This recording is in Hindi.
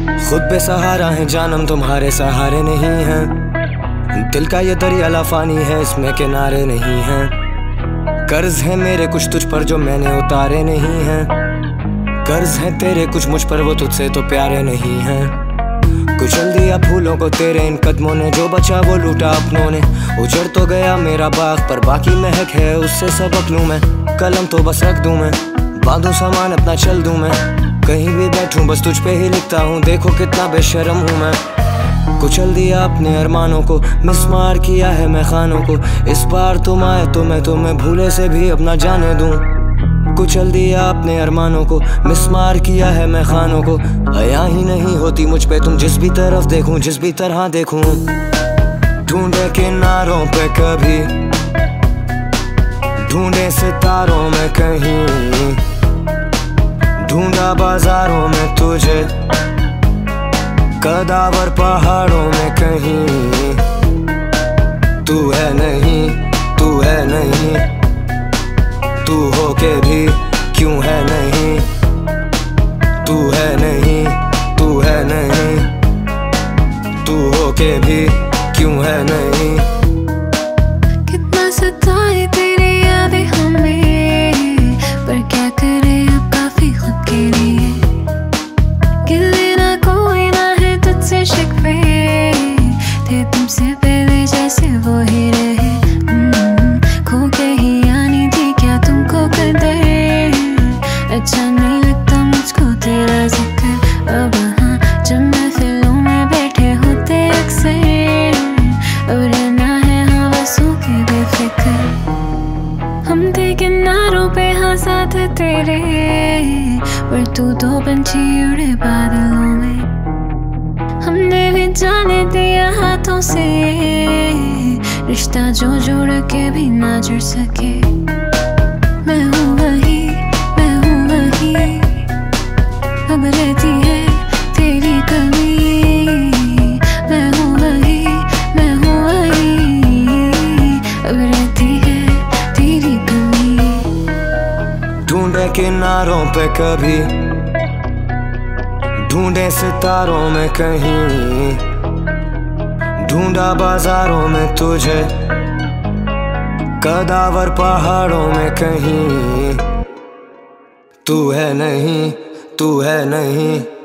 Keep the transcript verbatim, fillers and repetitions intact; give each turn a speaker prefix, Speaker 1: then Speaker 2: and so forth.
Speaker 1: खुद बेसहारा है जानम, तुम्हारे सहारे नहीं हैं। दिल का ये दरिया लाफानी है, इसमें किनारे नहीं हैं। कर्ज है मेरे कुछ तुझ पर जो मैंने उतारे नहीं हैं। कर्ज है तेरे कुछ मुझ पर, वो तुझसे तो प्यारे नहीं हैं। कुचल दिया फूलों को तेरे इन कदमों ने, जो बचा वो लूटा अपनों ने। उजड़ तो गया मेरा बाग, पर बाकी महक है, उससे सबक लूं मैं। कलम तो बस रख दूं मैं, बांधूं सामान अपना चल दूं मैं। कहीं भी बैठूं बस तुझ पे ही लिखता हूँ, देखो कितना बेशर्म हूँ मैं। कुचल दिया अपने अरमानों को, मिसमार किया है मैं खानों को। इस बार तुम आए तो मैं तुम्हें भूले से भी अपना जाने दूं। कुचल दिया अपने अरमानों को, मिसमार किया है मैं खानों को। हया ही नहीं होती मुझ पे, तुम जिस भी तरफ देखूं, जिस भी तरह देखूं। ढूंढे किनारों पे कभी, ढूंढे सितारों में कहीं, ढूंढा बाजारों में तुझे, कदावर पहाड़ों में कहीं। तू है नहीं, तू है नहीं, तू हो के भी क्यों है नहीं। तू है नहीं, तू है नहीं, तू हो के भी क्यों है नहीं।
Speaker 2: कितना सताए तेरी यादें हमें, पर क्या करें अब काफी खुद के लिए। गिले ना कोई ना है तुझसे शिकवे, थे तुमसे पहले जैसे वो ही रहे। खो के ही आनी थी क्या तुमको कदर, अच्छा नहीं लगता मुझको तेरा जिक्र अब। हाँ जब महफिलों में बैठे होते अक्सर, अब रहना है हवसों के बेफिक्र। हम थे किनारों पे हाँ साथ तेरे, पर तू तो पंछी उड़े बादलों में। हमने भी जाने दिया हाथों से, रिश्ता जो जोड़ के भी ना जुड़ सके। मैं हूँ वही, मैं हूँ वही, अब रहती है तेरी कमी। मैं हूँ वही, मैं हूँ वही, अब रहती है तेरी कमी।
Speaker 1: ढूंढे किनारों पे कभी, ढूंढे सितारों में कहीं, ढूंढा बाजारों में तुझे, कदावर पहाड़ों में कहीं। तू है नहीं, तू है नहीं,